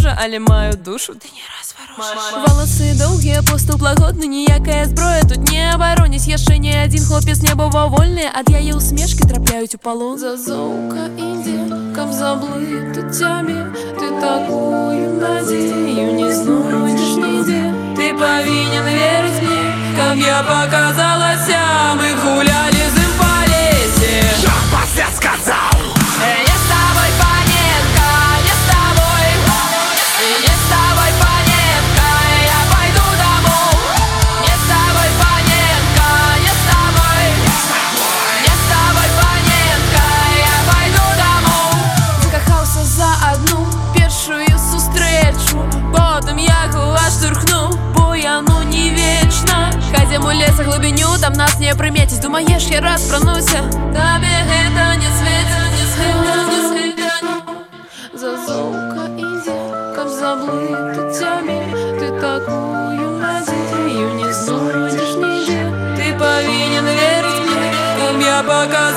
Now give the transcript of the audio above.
мужа, але маю душу ты не разворошишь. Волосы доўгія, поступ лагодны, ніякая зброя тут не абароніць. Яшчэ не адзін хлопец не быў вольны, ад яе усмешкі трапляюць у палон. Зазоўка ідзе, каб заблытаць цябе, ты такую надзею не знойдзеш нідзе. Ты павінен верыць мне, каб я показалася, мы гулялі з ім па лесе. Що пасля сказаў? Не с тобой, паненка, не с тобой. Не с тобой, паненка, я пойду домой. Не с тобой, паненка, не с тобой. Не с тобой, паненка, я пойду домой. Закахаўся за одну першую сустрэчу, потым яго аштурхнуў, бо яно не вечна. Хадзем у лес глыбіню, там нас не прыметіць. Думаеш, я распрануся? Табе гэта не свеціць, не свеціць. Зазоўка ідзе, каб заблытаць цябе, ты такую надзею не знойдзеш нідзе. Ты павінен верыць мне, каб я показала.